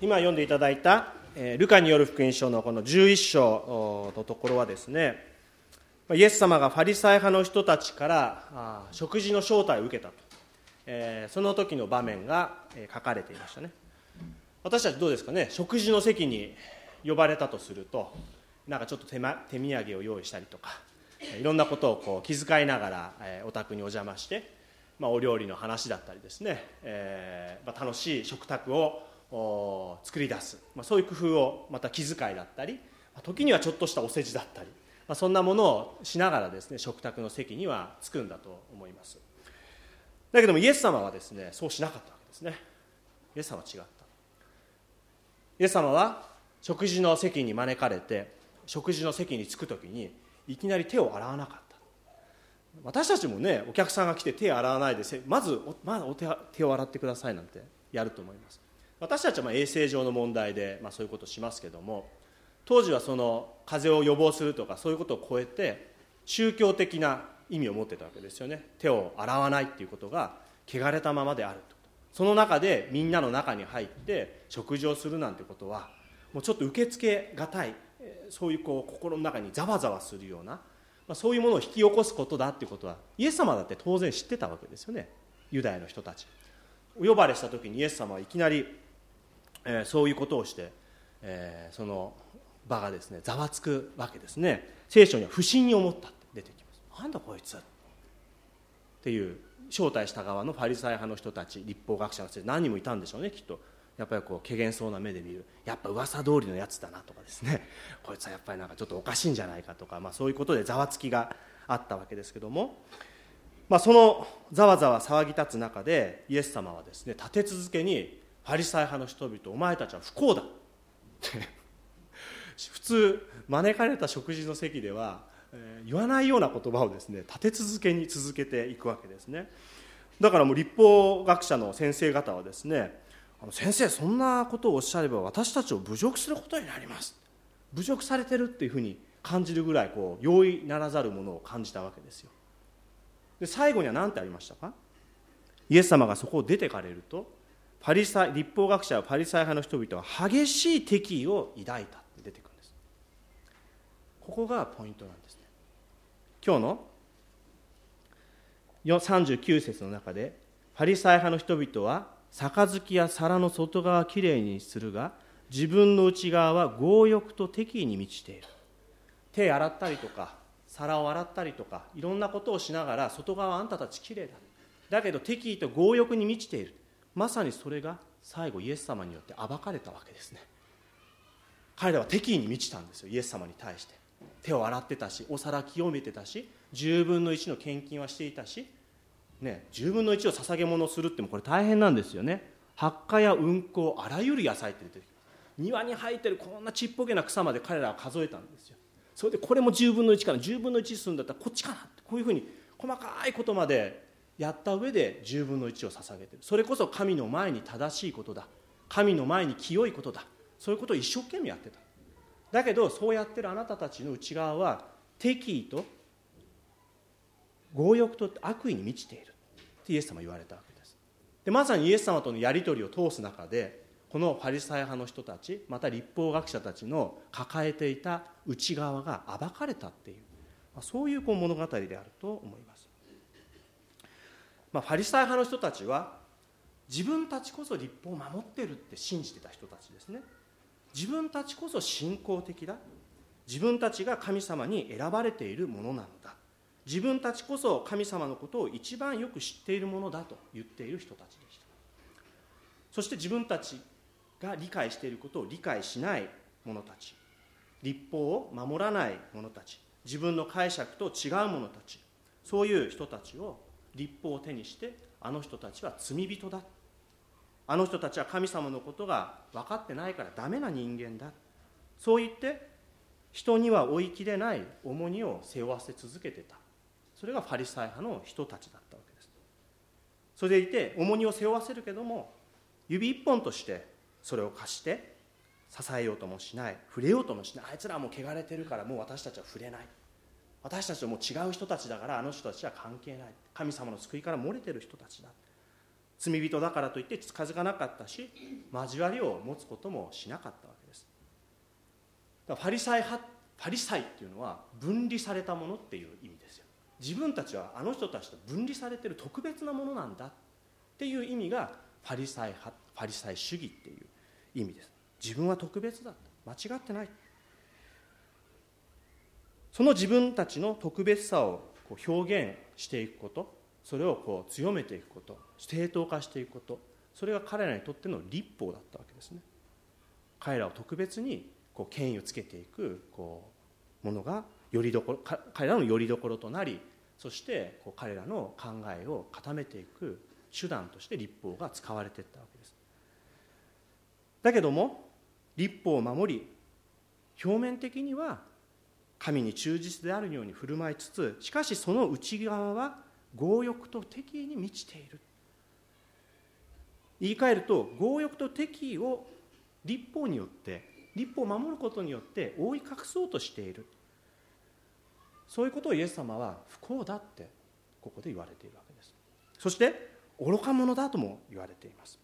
今読んでいただいたルカによる福音書のこの11章のところはですね、イエス様がファリサイ派の人たちから食事の招待を受けたと、その時の場面が書かれていましたね。私たちどうですかね、食事の席に呼ばれたとすると、なんかちょっと手土産を用意したりとか、いろんなことをこう気遣いながらお宅にお邪魔して、お料理の話だったりですね、楽しい食卓を作り出す、そういう工夫を、また気遣いだったり、時にはちょっとしたお世辞だったり、そんなものをしながらですね、食卓の席には着くんだと思います。だけどもイエス様はですね、そうしなかったわけですね。イエス様は違った。イエス様は食事の席に招かれて、食事の席に着くときにいきなり手を洗わなかった。私たちもね、お客さんが来て手を洗わないで、まず手を洗ってくださいなんてやると思います。私たちは衛生上の問題で、そういうことをしますけども、当時はその風邪を予防するとかそういうことを超えて宗教的な意味を持ってたわけですよね。手を洗わないっていうことが汚れたままであると。その中でみんなの中に入って食事をするなんてことはもうちょっと受け付けがたい、そういう心の中にざわざわするような、そういうものを引き起こすことだっていうことはイエス様だって当然知ってたわけですよね。ユダヤの人たちお呼ばれした時にイエス様はいきなり、そういうことをして、その場がですねざわつくわけですね。聖書には不審に思ったって出てきます。なんだこいつっていう招待した側のファリサイ派の人たち、立法学者の人たち何人もいたんでしょうね。きっとやっぱり怪げそうな目で見る、やっぱ噂通りのやつだなとかですね、こいつはやっぱりなんかちょっとおかしいんじゃないかとか、そういうことでざわつきがあったわけですけども、そのざわざわ騒ぎ立つ中でイエス様はですね、立て続けにファリサイ派の人々、お前たちは不幸だって普通招かれた食事の席では、言わないような言葉をですね立て続けに続けていくわけですね。だからもう立法学者の先生方はですね、先生そんなことをおっしゃれば私たちを侮辱することになります、侮辱されてるっていうふうに感じるぐらい容易ならざるものを感じたわけですよ。で最後には何てありましたか。イエス様がそこを出てかれると、立法学者やファリサイ派の人々は激しい敵意を抱いたって出てくるんです。ここがポイントなんですね。今日の39節の中で、ファリサイ派の人々は杯や皿の外側はきれいにするが自分の内側は強欲と敵意に満ちている。手洗ったりとか皿を洗ったりとかいろんなことをしながら、外側はあんたたちきれいだ、だけど敵意と強欲に満ちている。まさにそれが最後イエス様によって暴かれたわけですね。彼らは敵意に満ちたんですよ。イエス様に対して手を洗ってたし、お皿清めてたし、10分の1の献金はしていたし、10分の1を捧げ物をするってもこれ大変なんですよね。ハッカやウンコ、あらゆる野菜って出てきます。庭に生えてるこんなちっぽけな草まで彼らは数えたんですよ。それでこれも10分の1かな、10分の1するんだったらこっちかな、こういうふうに細かいことまでやった上で10分の1を捧げている。それこそ神の前に正しいことだ、神の前に清いことだ、そういうことを一生懸命やってた。だけどそうやってるあなたたちの内側は敵意と強欲と悪意に満ちているってイエス様は言われたわけです。でまさにイエス様とのやり取りを通す中で、このファリサイ派の人たち、また立法学者たちの抱えていた内側が暴かれたっていう、そういう物語であると思います。ファリサイ派の人たちは自分たちこそ立法を守ってるって信じてた人たちですね。自分たちこそ信仰的だ、自分たちが神様に選ばれているものなのだ、自分たちこそ神様のことを一番よく知っているものだと言っている人たちでした。そして自分たちが理解していることを理解しない者たち、立法を守らない者たち、自分の解釈と違う者たち、そういう人たちを立法を手にして、あの人たちは罪人だ、あの人たちは神様のことが分かってないからダメな人間だ、そう言って人には追いきれない重荷を背負わせ続けてた。それがファリサイ派の人たちだったわけです。それでいて重荷を背負わせるけども、指一本としてそれを貸して支えようともしない、触れようともしない。あいつらはもう汚れてるからもう私たちは触れない、私たちはもう違う人たちだからあの人たちは関係ない、神様の救いから漏れてる人たちだ、 罪人だからといって近づかなかったし、交わりを持つこともしなかったわけです。だからファリサイっていうのは分離されたものっていう意味ですよ。自分たちはあの人たちと分離されている特別なものなんだっていう意味がファリサイ主義っていう意味です。自分は特別だ、間違ってない。その自分たちの特別さを表現していくこと、それを強めていくこと、正当化していくこと、それが彼らにとっての律法だったわけですね。彼らを特別に権威をつけていくものが彼らの拠り所となり、そして彼らの考えを固めていく手段として律法が使われていったわけです。だけども律法を守り、表面的には神に忠実であるように振る舞いつつ、しかしその内側は強欲と敵意に満ちている。言い換えると、強欲と敵意を律法によって、律法を守ることによって覆い隠そうとしている。そういうことをイエス様は不幸だってここで言われているわけです。そして愚か者だとも言われています。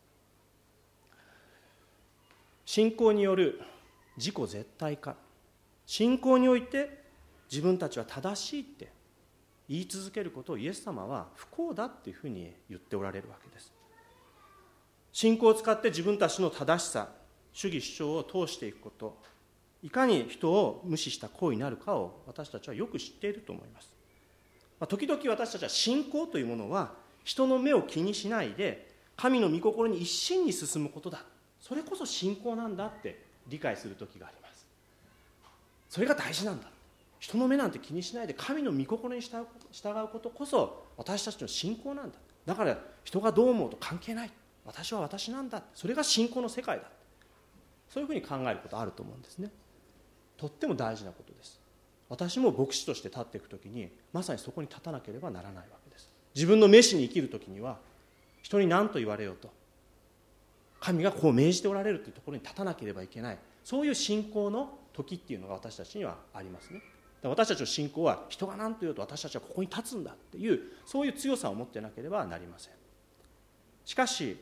信仰による自己絶対化、信仰において自分たちは正しいって言い続けることをイエス様は不幸だっていうふうに言っておられるわけです。信仰を使って自分たちの正しさ、主義主張を通していくこと、いかに人を無視した行為になるかを私たちはよく知っていると思います。時々私たちは信仰というものは人の目を気にしないで神の御心に一心に進むことだ、それこそ信仰なんだって理解する時があります。それが大事なんだ、人の目なんて気にしないで神の御心に従うことこそ私たちの信仰なんだ、だから人がどう思うと関係ない、私は私なんだ、それが信仰の世界だ、そういうふうに考えることあると思うんですね。とっても大事なことです。私も牧師として立っていくときにまさにそこに立たなければならないわけです。自分の召しに生きるときには、人に何と言われようと神がこう命じておられるというところに立たなければいけない、そういう信仰の時っていうのが私たちにはありますね。だから私たちの信仰は人が何と言おうと私たちはここに立つんだっていう、そういう強さを持ってなければなりません。しかし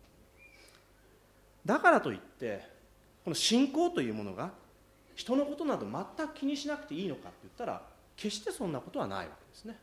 だからといってこの信仰というものが人のことなど全く気にしなくていいのかって言ったら、決してそんなことはないわけですね。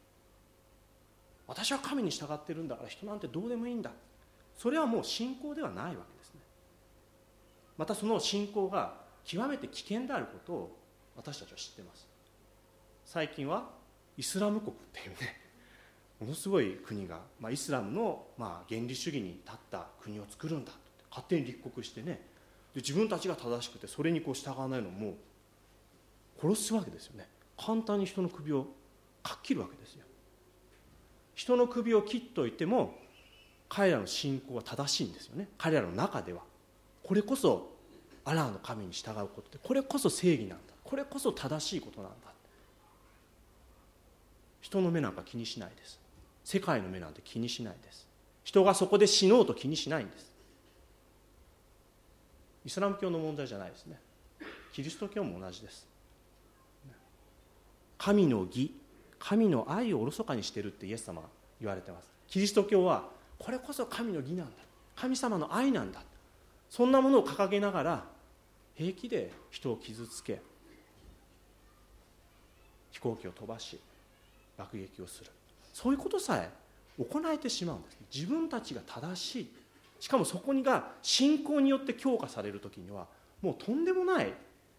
私は神に従っているんだから人なんてどうでもいいんだ、それはもう信仰ではないわけですね。またその信仰が極めて危険であることを私たちは知っています。最近はイスラム国っていうね、ものすごい国が、イスラムの原理主義に立った国を作るんだって勝手に立国してね、で自分たちが正しくてそれに従わないのをもう殺すわけですよね。簡単に人の首をかっ切るわけですよ。人の首を切っといても彼らの信仰は正しいんですよね。彼らの中ではこれこそアラーの神に従うことで、これこそ正義なんだ、これこそ正しいことなんだ。人の目なんか気にしないです。世界の目なんて気にしないです。人がそこで死のうと気にしないんです。イスラム教の問題じゃないですね。キリスト教も同じです。神の義、神の愛をおろそかにしているってイエス様が言われています。キリスト教はこれこそ神の義なんだ、神様の愛なんだ、そんなものを掲げながら平気で人を傷つけ、飛行機を飛ばし爆撃をする、そういうことさえ行えてしまうんです。自分たちが正しい、しかもそこにが信仰によって強化されるときにはもうとんでもない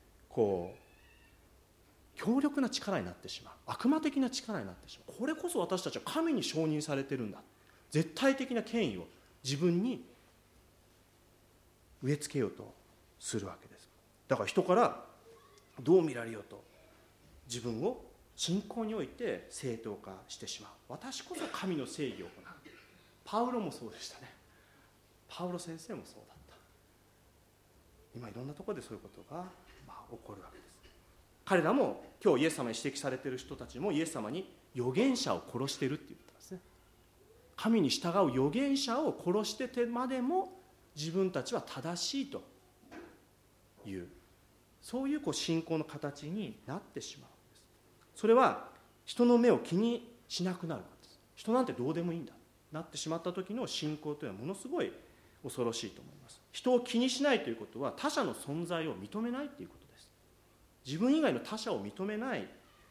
強力な力になってしまう、悪魔的な力になってしまう。これこそ私たちは神に承認されているんだ、絶対的な権威を自分に植え付けようとするわけです。だから人からどう見られようと自分を信仰において正当化してしまう。私こそ神の正義を行う。パウロもそうでしたね。パウロ先生もそうだった。今いろんなところでそういうことが起こるわけです。彼らも今日イエス様に指摘されている人たちもイエス様に預言者を殺しているって言ったんですね。神に従う預言者を殺しててまでも自分たちは正しいという、そういう信仰の形になってしまうんです。それは人の目を気にしなくなるんです。人なんてどうでもいいんだ、 なってしまった時の信仰というのはものすごい恐ろしいと思います。人を気にしないということは他者の存在を認めないということです。自分以外の他者を認めない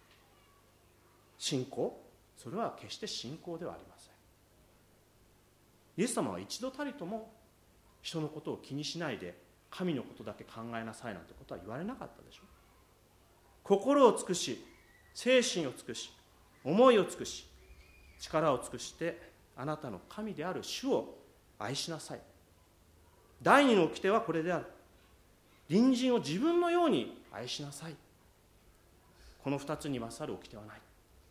信仰、それは決して信仰ではありません。イエス様は一度たりとも人のことを気にしないで神のことだけ考えなさいなんてことは言われなかったでしょう。心を尽くし、精神を尽くし、思いを尽くし、力を尽くしてあなたの神である主を愛しなさい。第二の掟はこれである。隣人を自分のように愛しなさい。この二つに勝る掟はない。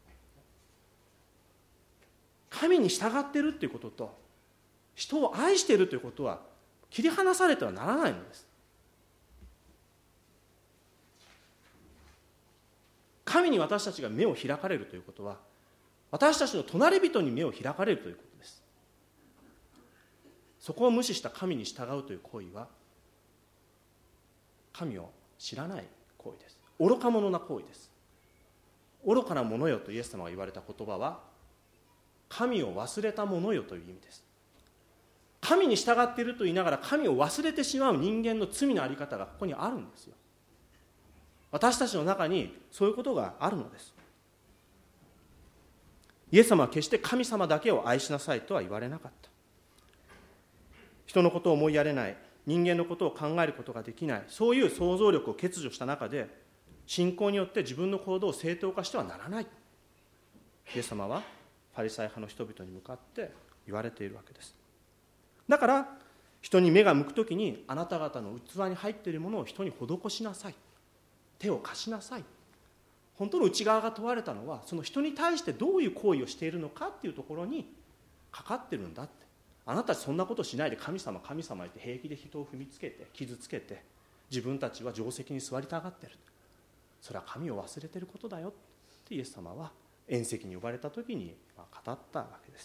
神に従っているということと人を愛しているということは切り離されてはならないのです。神に私たちが目を開かれるということは私たちの隣人に目を開かれるということです。そこを無視した神に従うという行為は神を知らない行為です。愚か者な行為です。愚かな者よとイエス様が言われた言葉は神を忘れた者よという意味です。神に従っていると言いながら神を忘れてしまう人間の罪のあり方がここにあるんですよ。私たちの中にそういうことがあるのです。イエス様は決して神様だけを愛しなさいとは言われなかった。人のことを思いやれない、人間のことを考えることができない、そういう想像力を欠如した中で信仰によって自分の行動を正当化してはならない。イエス様はファリサイ派の人々に向かって言われているわけです。だから人に目が向くときにあなた方の器に入っているものを人に施しなさい、手を貸しなさい。本当の内側が問われたのはその人に対してどういう行為をしているのかっていうところにかかってるんだって。あなたたちそんなことしないで神様神様言って平気で人を踏みつけて傷つけて自分たちは定石に座りたがってる、それは神を忘れていることだよってイエス様は宴席に呼ばれた時に語ったわけです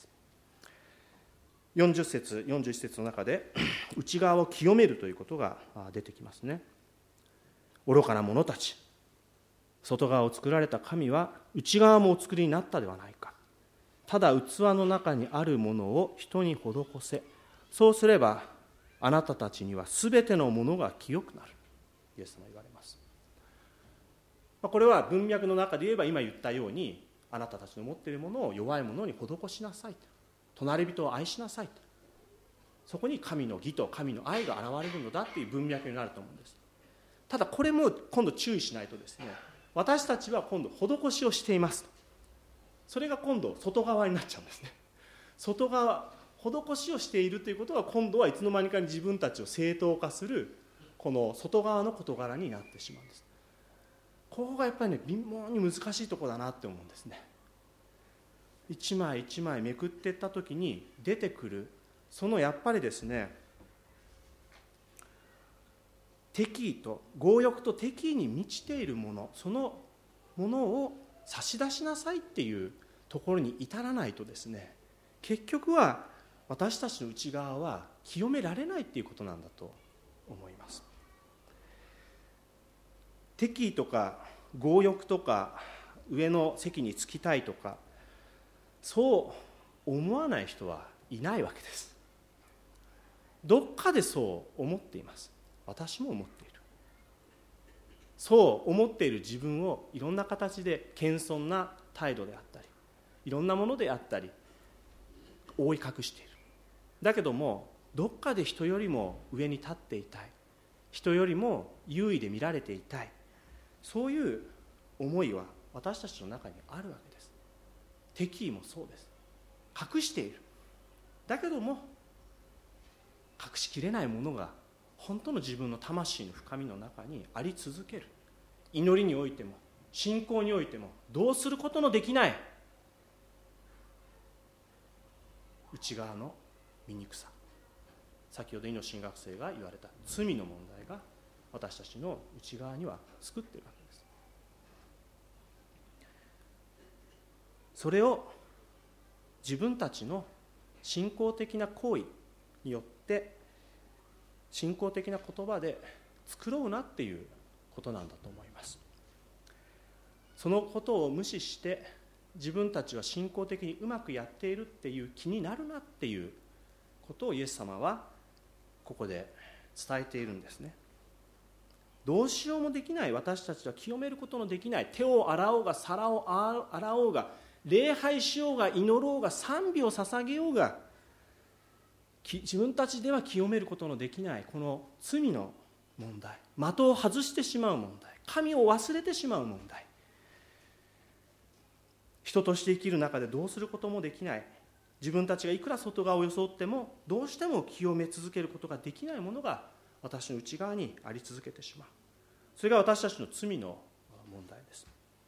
。40節41節の中で内側を清めるということが出てきますね。愚かな者たち、外側を作られた神は内側もお作りになったではないか。ただ器の中にあるものを人に施せ、そうすればあなたたちにはすべてのものが清くなる。イエス様言われます。これは文脈の中で言えば今言ったようにあなたたちの持っているものを弱いものに施しなさいと、隣人を愛しなさいと、そこに神の義と神の愛が現れるのだという文脈になると思うんです。ただこれも今度注意しないとですね、私たちは今度施しをしていますと、それが今度外側になっちゃうんですね。外側施しをしているということは今度はいつの間にかに自分たちを正当化するこの外側の事柄になってしまうんです。ここがやっぱりね微妙に難しいところだなって思うんですね。一枚一枚めくっていった時に出てくるそのやっぱりですね、敵意と強欲と敵意に満ちているもの、そのものを差し出しなさいっていうところに至らないとですね、結局は私たちの内側は清められないっていうことなんだと思います。敵意とか強欲とか上の席につきたいとかそう思わない人はいないわけです。どっかでそう思っています。私も思っている。そう思っている自分をいろんな形で謙遜な態度であったりいろんなものであったり覆い隠している。だけどもどっかで人よりも上に立っていたい、人よりも優位で見られていたい、そういう思いは私たちの中にあるわけです。敵意もそうです。隠している。だけども隠しきれないものが本当の自分の魂の深みの中にあり続ける。祈りにおいても信仰においてもどうすることのできない内側の醜さ、先ほど猪野神学生が言われた罪の問題が私たちの内側には作っているわけです。それを自分たちの信仰的な行為によって信仰的な言葉で作ろうなっていうことなんだと思います。そのことを無視して自分たちは信仰的にうまくやっているっていう気になるなっていうことをイエス様はここで伝えているんですね。どうしようもできない私たちは清めることのできない、手を洗おうが皿を洗おうが礼拝しようが祈ろうが賛美を捧げようが自分たちでは清めることのできないこの罪の問題、的を外してしまう問題、神を忘れてしまう問題、人として生きる中でどうすることもできない、自分たちがいくら外側を装ってもどうしても清め続けることができないものが私の内側にあり続けてしまう。それが私たちの罪の問題です。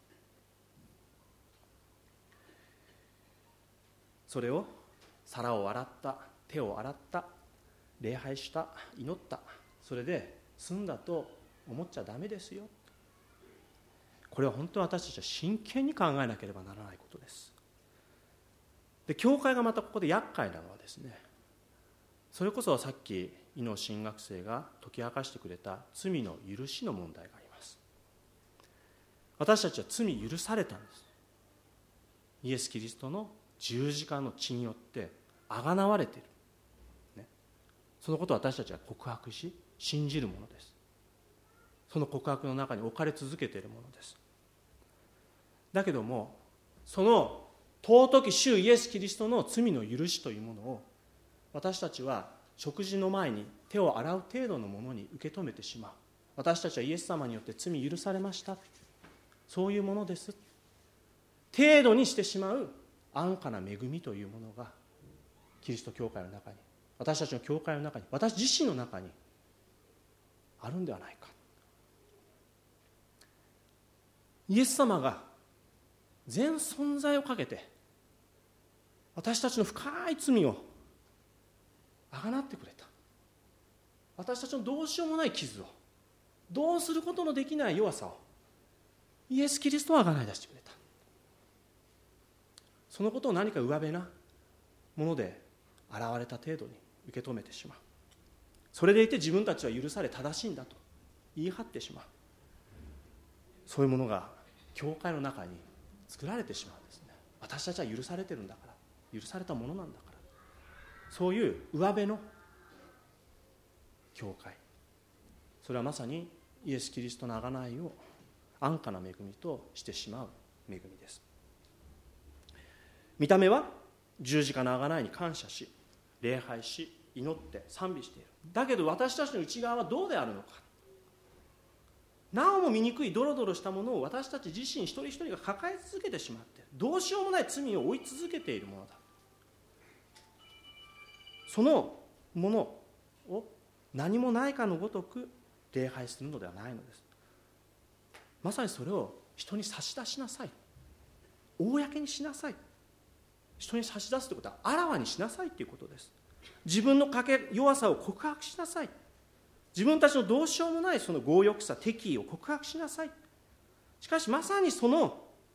それを皿を洗った、手を洗った、礼拝した、祈った、それで済んだと思っちゃダメですよ。これは本当に私たちは真剣に考えなければならないことです。で、教会がまたここで厄介なのはですね、それこそさっき井野神学生が解き明かしてくれた罪の許しの問題があります。私たちは罪許されたんです。イエス・キリストの十字架の血によってあがなわれている、ね、そのことを私たちは告白し信じるものです。その告白の中に置かれ続けているものです。だけどもその尊き主イエス・キリストの罪の許しというものを私たちは食事の前に手を洗う程度のものに受け止めてしまう。私たちはイエス様によって罪許されました、そういうものです程度にしてしまう安価な恵みというものがキリスト教会の中に、私たちの教会の中に、私自身の中にあるんではないか。イエス様が全存在をかけて私たちの深い罪をあがなってくれた。私たちのどうしようもない傷を、どうすることのできない弱さをイエス・キリストはあがない出してくれた。そのことを何か上辺なもので現れた程度に受け止めてしまう。それでいて自分たちは許され正しいんだと言い張ってしまう。そういうものが教会の中に作られてしまうんですね。私たちは許されてるんだから、許されたものなんだから、そういう上辺の教会、それはまさにイエス・キリストの贖いを安価な恵みとしてしまう恵みです。見た目は十字架の贖いに感謝し礼拝し祈って賛美している。だけど私たちの内側はどうであるのか。なおも醜いドロドロしたものを私たち自身一人一人が抱え続けてしまっている。どうしようもない罪を追い続けているものだ。そのものを何もないかのごとく礼拝するのではないのです。まさにそれを人に差し出しなさい、公にしなさい。人に差し出すということはあらわにしなさいということです。自分の弱さを告白しなさい。自分たちのどうしようもないその強欲さ、敵意を告白しなさい。しかしまさにその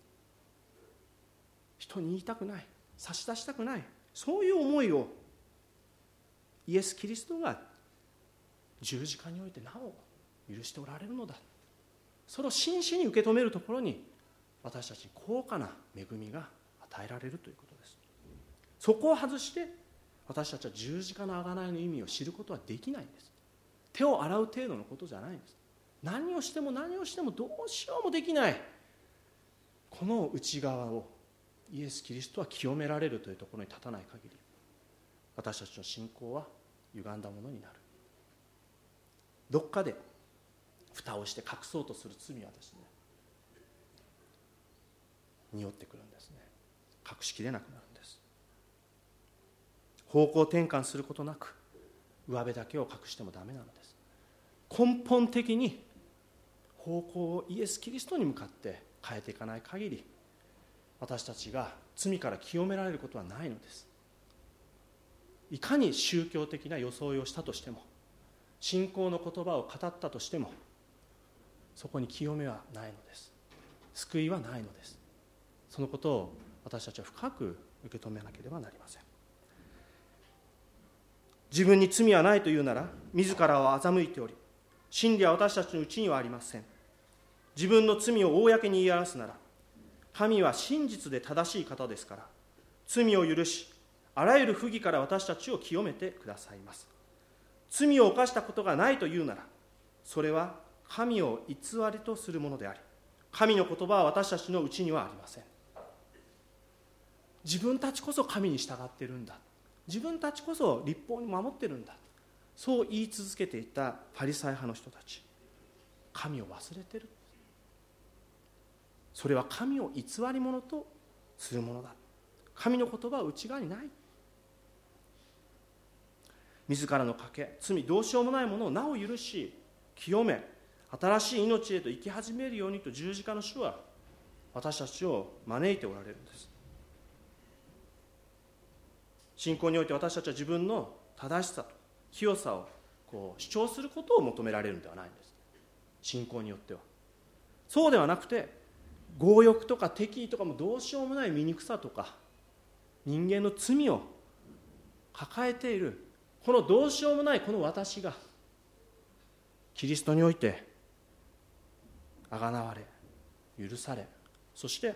人に言いたくない、差し出したくない、そういう思いをイエス・キリストが十字架においてなお許しておられるのだ。それを真摯に受け止めるところに私たちに高価な恵みが与えられるということです。そこを外して私たちは十字架の贖いの意味を知ることはできないんです。手を洗う程度のことじゃないんです。何をしても何をしてもどうしようもできないこの内側をイエス・キリストは清められるというところに立たない限り私たちの信仰は歪んだものになる。どっかで蓋をして隠そうとする罪はですね、匂ってくるんですね。隠しきれなくなるんです。方向転換することなく上辺だけを隠してもダメなのです。根本的に方向をイエス・キリストに向かって変えていかない限り私たちが罪から清められることはないのです。いかに宗教的な装いをしたとしても、信仰の言葉を語ったとしても、そこに清めはないのです。救いはないのです。そのことを私たちは深く受け止めなければなりません。自分に罪はないというなら自らを欺いており、真理は私たちのうちにはありません。自分の罪を公に言い表すなら神は真実で正しい方ですから、罪を許し、あらゆる不義から私たちを清めてくださいます。罪を犯したことがないというなら、それは神を偽りとするものであり、神の言葉は私たちのうちにはありません。自分たちこそ神に従っているんだ、自分たちこそ律法に守っているんだ、そう言い続けていたパリサイ派の人たち、神を忘れている。それは神を偽り者とするものだ。神の言葉は内側にない。自らの賭け、罪、どうしようもないものをなお許し、清め、新しい命へと生き始めるようにと十字架の主は私たちを招いておられるんです。信仰において私たちは自分の正しさと清さを主張することを求められるのではないんです。信仰によってはそうではなくて、強欲とか敵意とかもどうしようもない醜さとか人間の罪を抱えているこのどうしようもないこの私がキリストにおいてあがなわれ、許され、そして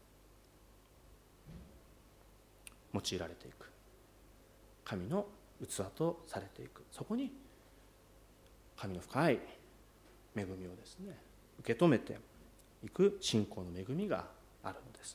用いられていく神の器とされていく、そこに神の深い恵みをですね、受け止めていく信仰の恵みがあるのです。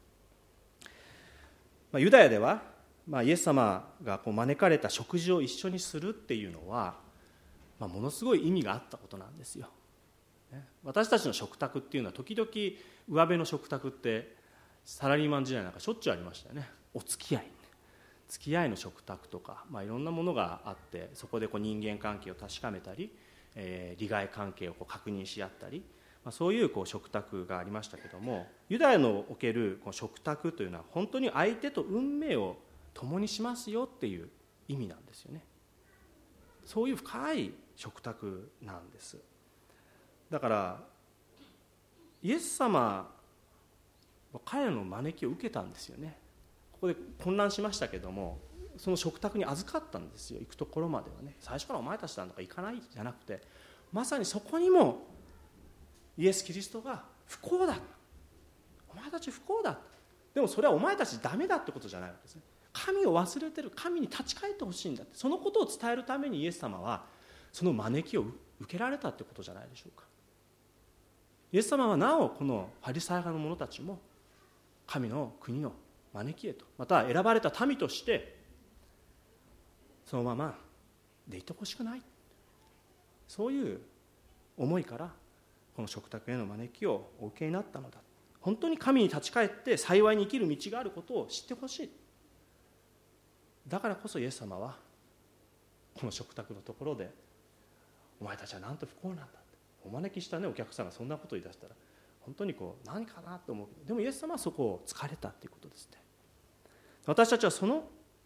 ユダヤでは、イエス様が招かれた食事を一緒にするっていうのは、ものすごい意味があったことなんですよ。私たちの食卓っていうのは時々上辺の食卓ってサラリーマン時代なんかしょっちゅうありましたよね。お付き合いの食卓とか、いろんなものがあって、そこで人間関係を確かめたり、利害関係を確認し合ったり、そういう食卓がありましたけども、ユダヤのおける食卓というのは本当に相手と運命を共にしますよっていう意味なんですよね。そういう深い食卓なんです。だからイエス様は彼らの招きを受けたんですよね。ここで混乱しましたけども、その食卓に預かったんですよ。行くところまではね、最初からお前たちなんとか行かないじゃなくて、まさにそこにもイエス・キリストが不幸だ、お前たち不幸だ、でもそれはお前たちダメだってことじゃないわけですね。神を忘れてる、神に立ち返ってほしいんだって、そのことを伝えるためにイエス様はその招きを受けられたってことじゃないでしょうか。イエス様はなおこのパリサイ派の者たちも神の国の招きへと、また選ばれた民としてそのままでいてほしくない、そういう思いからこの食卓への招きをお受けになったのだ。本当に神に立ち返って幸いに生きる道があることを知ってほしい。だからこそイエス様はこの食卓のところで、お前たちはなんと不幸なんだって、お招きしたお客さんがそんなことを言い出したら本当に何かなと思う。でもイエス様はそこを突かれたということですね。私たちはその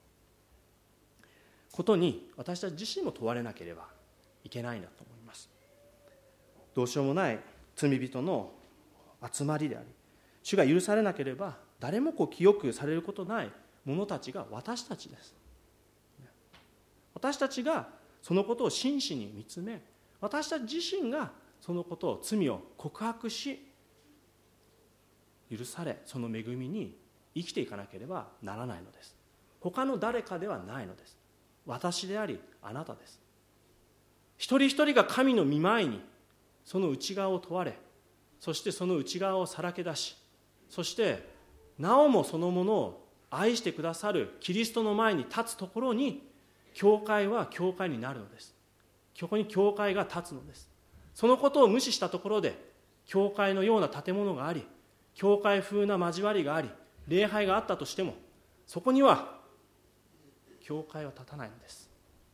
ことに私たち自身も問われなければいけないんだと思います。どうしようもない罪人の集まりであり、主が許されなければ誰も清くされることない者たちが私たちです。私たちがそのことを真摯に見つめ、私たち自身がそのことを、罪を告白し、許され、その恵みに生きていかなければならないのです。他の誰かではないのです。私でありあなたです。一人一人が神の御前にその内側を問われ、そしてその内側をさらけ出し、そしてなおもそのものを愛してくださるキリストの前に立つところに、教会は教会になるのです。そこに教会が立つのです。そのことを無視したところで、教会のような建物があり、教会風な交わりがあり、礼拝があったとしても、そこには教会は立たないのです。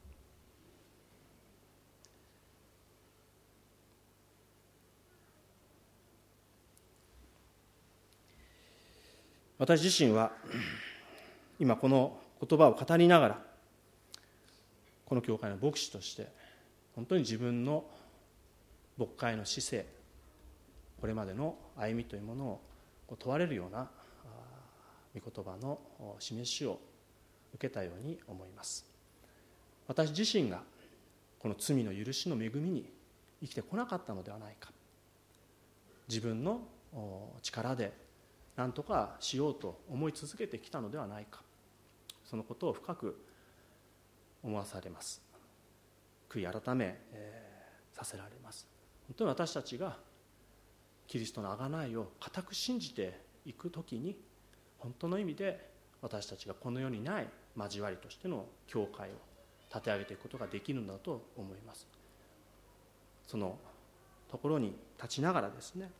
私自身は今この言葉を語りながら、この教会の牧師として本当に自分の牧会の姿勢、これまでの歩みというものを問われるような御言葉の示しを受けたように思います。私自身がこの罪の許しの恵みに生きてこなかったのではないか、自分の力で何とかしようと思い続けてきたのではないか、そのことを深く思わされます。悔い改め、させられます。本当に私たちがキリストの贖いを固く信じていくときに、本当の意味で私たちがこの世にない交わりとしての教会を立て上げていくことができるんだと思います。そのところに立ちながらですね、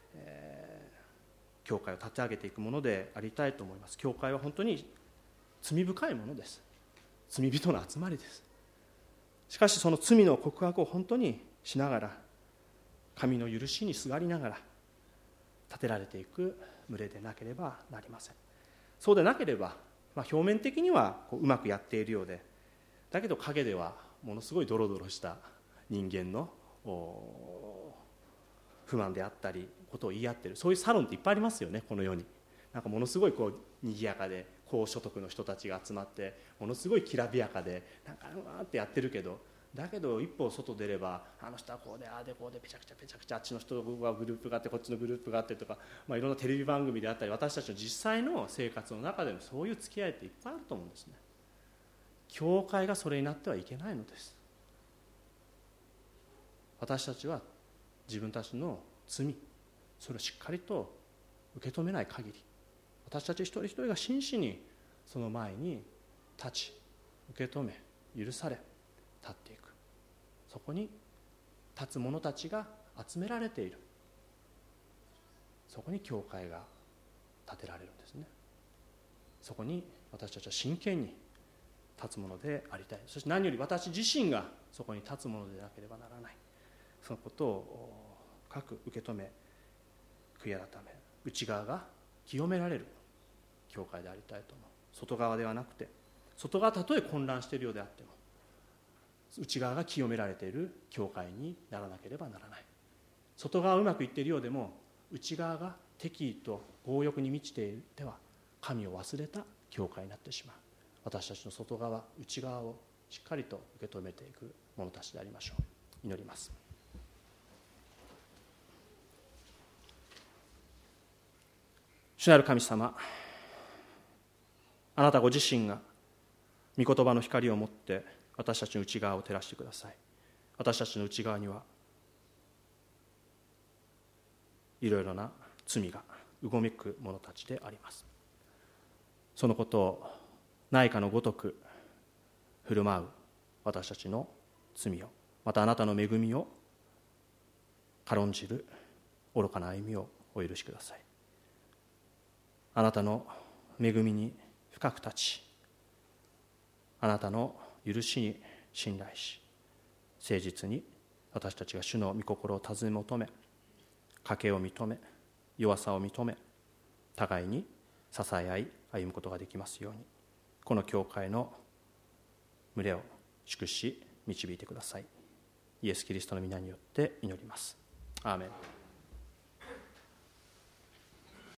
教会を立て上げていくものでありたいと思います。教会は本当に罪深いものです。罪人の集まりです。しかしその罪の告白を本当にしながら、神の許しにすがりながら立てられていく群れでなければなりません。そうでなければ、表面的にはうまくやっているようで、だけど陰ではものすごいドロドロした人間の不満であったりことを言い合っている、そういうサロンっていっぱいありますよね、この世に。なんかものすごい賑やかで高所得の人たちが集まってものすごいきらびやかでなんかうわーってやってるけど、だけど一歩外出れば、あの人はこうでああでこうでペチャクチャペチャクチャ、あっちの人がグループがあってこっちのグループがあってとか、いろんなテレビ番組であったり私たちの実際の生活の中でもそういう付き合いっていっぱいあると思うんですね。教会がそれになってはいけないのです。私たちは自分たちの罪、それをしっかりと受け止めない限り、私たち一人一人が真摯にその前に立ち、受け止め、許され立っていく、そこに立つ者たちが集められている、そこに教会が建てられるんですね。そこに私たちは真剣に立つものでありたい。そして何より私自身がそこに立つものでなければならない、そのことを深く受け止め、悔い改め、内側が清められる教会でありたいと思う。外側ではなくて、外側たとえ混乱しているようであっても内側が清められている教会にならなければならない。外側はうまくいっているようでも内側が敵意と強欲に満ちていては神を忘れた教会になってしまう。私たちの外側、内側をしっかりと受け止めていく者たちでありましょう。祈ります。主なる神様、あなたご自身が御言葉の光を持って私たちの内側を照らしてください。私たちの内側にはいろいろな罪がうごめく者たちであります。そのことを内科のごとく振る舞う私たちの罪を、またあなたの恵みを軽んじる愚かな歩みをお許しください。あなたの恵みに深く立ち、あなたの許しに信頼し、誠実に私たちが主の御心を尋ね求め、賭けを認め、弱さを認め、互いに支え合い歩むことができますように、この教会の群れを祝し導いてください。イエス・キリストの皆によって祈ります。アーメン。